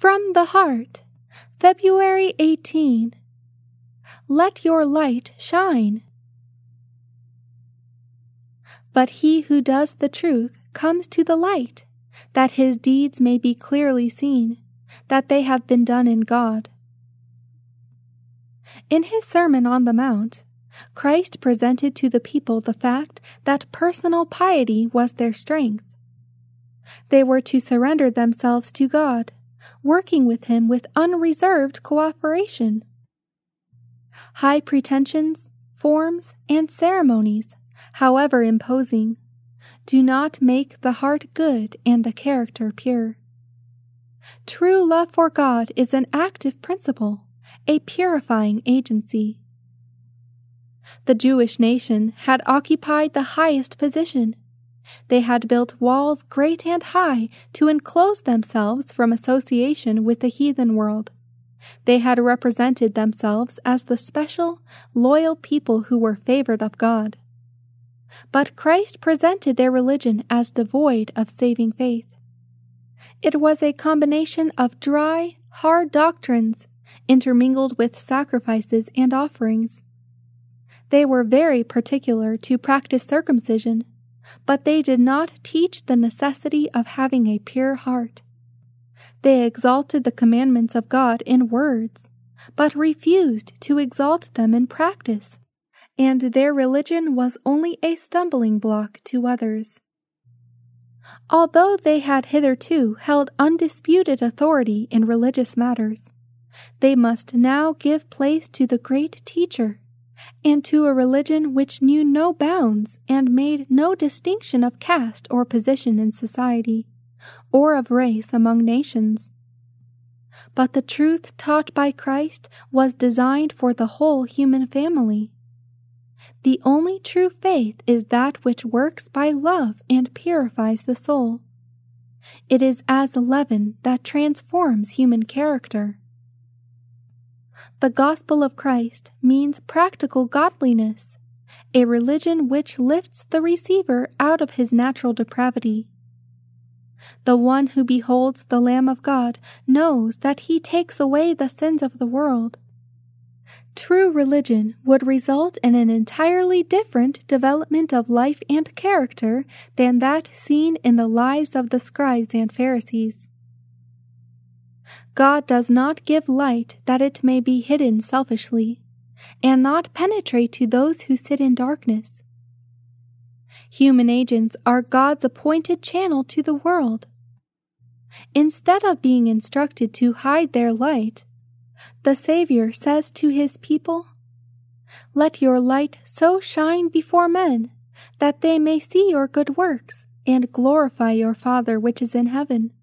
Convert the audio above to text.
From the Heart, February 18. Let your light shine. But he who does the truth comes to the light, that his deeds may be clearly seen, that they have been done in God. In his Sermon on the Mount, Christ presented to the people the fact that personal piety was their strength. They were to surrender themselves to God, working with Him with unreserved cooperation. High pretensions, forms, and ceremonies, however imposing, do not make the heart good and the character pure. True love for God is an active principle, a purifying agency. The Jewish nation had occupied the highest position. They had built walls great and high to enclose themselves from association with the heathen world. They had represented themselves as the special, loyal people who were favored of God. But Christ presented their religion as devoid of saving faith. It was a combination of dry, hard doctrines, intermingled with sacrifices and offerings. They were very particular to practice circumcision, but they did not teach the necessity of having a pure heart. They exalted the commandments of God in words, but refused to exalt them in practice, and their religion was only a stumbling block to others. Although they had hitherto held undisputed authority in religious matters, they must now give place to the great Teacher, and to a religion which knew no bounds and made no distinction of caste or position in society, or of race among nations. But the truth taught by Christ was designed for the whole human family. The only true faith is that which works by love and purifies the soul. It is as leaven that transforms human character. The gospel of Christ means practical godliness, a religion which lifts the receiver out of his natural depravity. The one who beholds the Lamb of God knows that he takes away the sins of the world. True religion would result in an entirely different development of life and character than that seen in the lives of the scribes and Pharisees. God does not give light that it may be hidden selfishly, and not penetrate to those who sit in darkness. Human agents are God's appointed channel to the world. Instead of being instructed to hide their light, the Savior says to His people, "Let your light so shine before men, that they may see your good works, and glorify your Father which is in heaven."